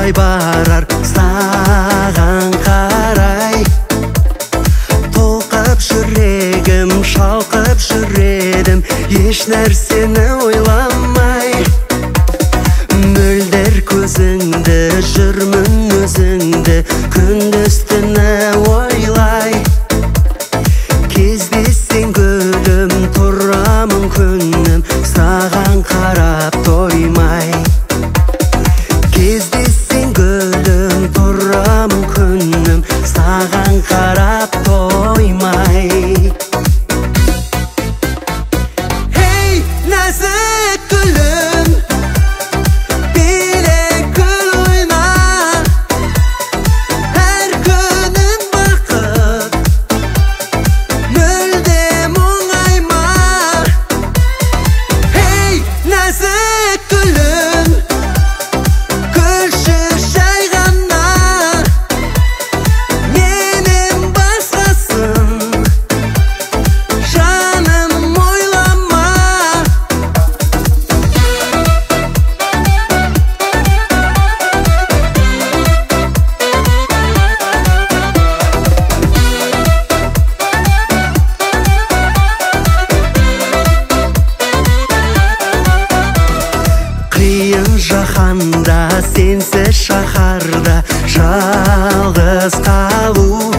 қалай барар саған қарай. Толқып жүрегім, шалқып жүредім, еш нәрсені ойламай. Мөлдір көзіңді, жүрмін өзіңді, күндіз-түні ойлай. Кездессең гүлім, тұрамын күнім, саған қарап тоймай. Кездессең гүлім, тұрамын күнім, саған қарап тоймай. Hey, нәзік гүлім, биле гүл ойна, әр күнің бақыт, мүлдем оңайма. Hey, нәзік гүлім, күлші жай ғана, менен басқасын жаным ойлама. Қиын жаһанда, сенсіз шаһарда жалғыз қалу.